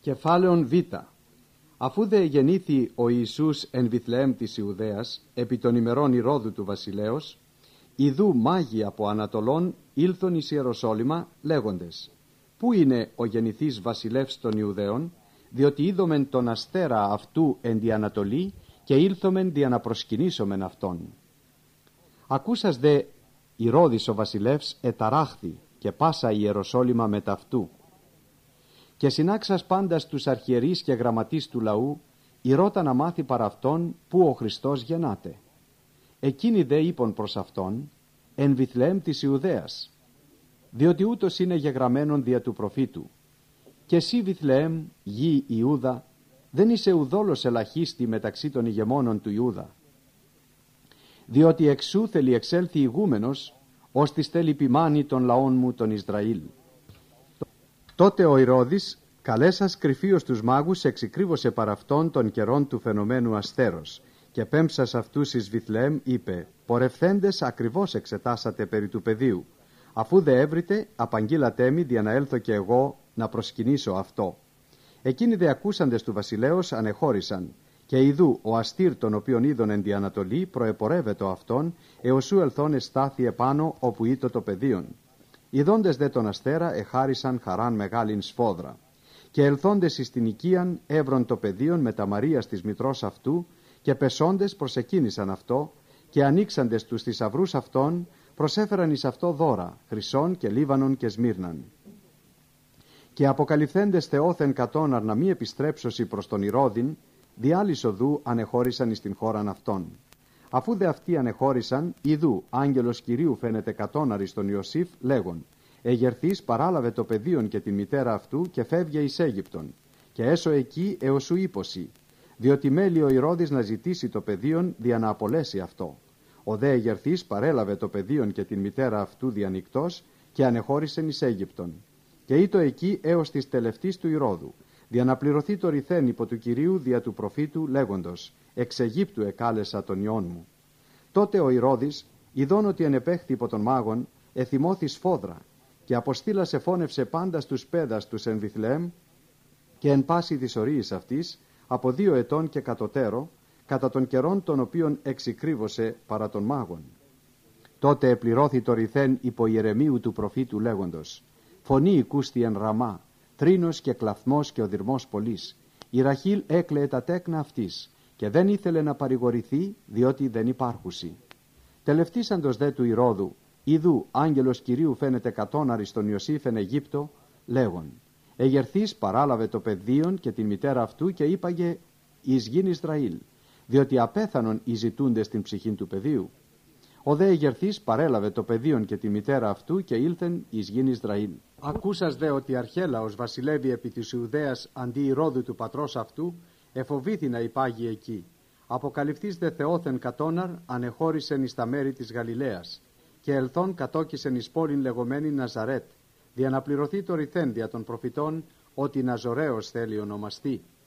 Κεφάλαιον Β. Αφού δε γεννήθη ο Ιησούς εν Βιθλεέμ της Ιουδαίας, επί των ημερών Ηρώδου του βασιλέως, ιδού μάγοι από Ανατολών ήλθον εις Ιεροσόλυμα, λέγοντες: Πού είναι ο γεννηθής βασιλεύς των Ιουδαίων, διότι είδομεν τον αστέρα αυτού εν τη Ανατολή και ήλθομεν δια να προσκυνήσομεν αυτόν. Ακούσας δε Ηρώδης ο βασιλεύς εταράχθη και πάσα η Ιεροσόλυμα μετ' αυτού. Και συνάξας πάντας τους αρχιερείς και γραμματείς του λαού, ηρώτα να μάθει παρά αυτόν που ο Χριστός γεννάται. Εκείνοι δε είπον προς αυτόν: εν Βιθλεέμ της Ιουδαίας, διότι ούτως είναι γεγραμμένον δια του προφήτου. Και εσύ Βιθλεέμ, γη Ιούδα, δεν είσαι ουδόλως ελαχίστη μεταξύ των ηγεμόνων του Ιούδα. Διότι εξού θέλει εξέλθει ηγούμενος, ως της θέλει ποιμάνει των λαών μου τον Ισραήλ. Τότε ο Ηρώδης, καλέσας κρυφίως τους μάγους, εξυκρίβωσε παρά αυτόν των καιρών του φαινομένου αστέρος, και πέμψας αυτούς εις Βιθλεέμ είπε: πορευθέντες ακριβώς εξετάσατε περί του παιδίου. Αφού δε έβριτε, απαγγείλατέ μη δια να έλθω και εγώ να προσκυνήσω αυτό. Εκείνοι δε ακούσαντες του βασιλέως ανεχώρησαν, και ιδού ο αστήρ τον οποίον είδον εν τη Ανατολή προεπορεύετο αυτόν, εωσού ελθόν εστάθη επάνω όπου ήτο το πεδίον. Ιδώντες δε τον αστέρα εχάρισαν χαράν μεγάλην σφόδρα. Και ελθόντες εις την οικίαν έβρον το πεδίον με τα Μαρίας της μητρός αυτού, και πεσόντες προσεκίνησαν αυτό, και ανοίξαντες τους θησαυρούς αυτών προσέφεραν εις αυτό δώρα, χρυσόν και λίβανον και σμύρναν. Και αποκαλυφθέντες θεόθεν κατώναρ να μη επιστρέψωση προς τον Ηρώδην, δι' άλλης οδού ανεχώρησαν εις την χώραν αυτών. Αφού δε αυτοί ανεχώρησαν, ιδού άγγελος Κυρίου φαίνεται κατώναρ εις τον Ιωσήφ, λέγον: εγερθείς παράλαβε το παιδίον και την μητέρα αυτού και φεύγε εις Αίγυπτον, και έσω εκεί έως σου ύπωση, διότι μέλει ο Ηρώδης να ζητήσει το παιδίον δια να απολέσει αυτό. Ο δε εγερθείς παρέλαβε το παιδίον και την μητέρα αυτού διανυκτός και ανεχώρησεν εις Αίγυπτον. Και ήτο εκεί έως της τελευτής του Ηρώδου, δια να πληρωθεί το ρηθέν υπό του Κυρίου δια του προφήτου, λέγοντος: εξ Αιγύπτου εκάλεσα τον ιόν μου. Τότε ο Ηρώδης, ειδών ότι ενεπέχθη υπό των μάγων, εθυμώθη σφόδρα, και αποστήλας εφώνευσε πάντα στους πέδας τους εν Βιθλεέμ, και εν πάση της ορίης αυτής, από 2 ετών και κατωτέρω, κατά των καιρών των οποίων εξυκρίβωσε παρά των μάγων. Τότε επληρώθη το ρηθέν υπό Ιερεμίου του προφήτου, λέγοντος: φωνή οικούστη εν Ραμά, τρίνος και κλαθμός και οδυρμός πολλής. Η Ραχήλ έκλαιε τα τέκνα αυτής, και δεν ήθελε να παρηγορηθεί, διότι δεν υπάρχουσι. Τελευτήσαντος δε του Ηρώδου, ιδού άγγελος Κυρίου φαίνεται κατώναρ εις τον Ιωσήφ εν Αιγύπτο, λέγον: εγερθείς παράλαβε το παιδίον και τη μητέρα αυτού και είπαγε εις γην Ισραήλ, διότι απέθανον οι ζητούντες την ψυχήν του παιδίου. Ο δε εγερθείς παρέλαβε το παιδίον και τη μητέρα αυτού και ήλθεν εις γην Ισραήλ. Ακούσας δε ότι Αρχέλαος βασιλεύει επί της Ιουδαίας αντί Ηρώδου του πατρός αυτού, εφοβήθη να υπάγει εκεί. Αποκαλυφθείς δε θεόθεν κατώναρ ανεχώρησεν εις τα μέρη της Γαλιλαίας, και ελθόν κατόκισεν εις πόλην λεγομένη Ναζαρέτ, δια να πληρωθεί το ρηθέν δια των προφητών, ότι Ναζωραίος θέλει ονομαστεί.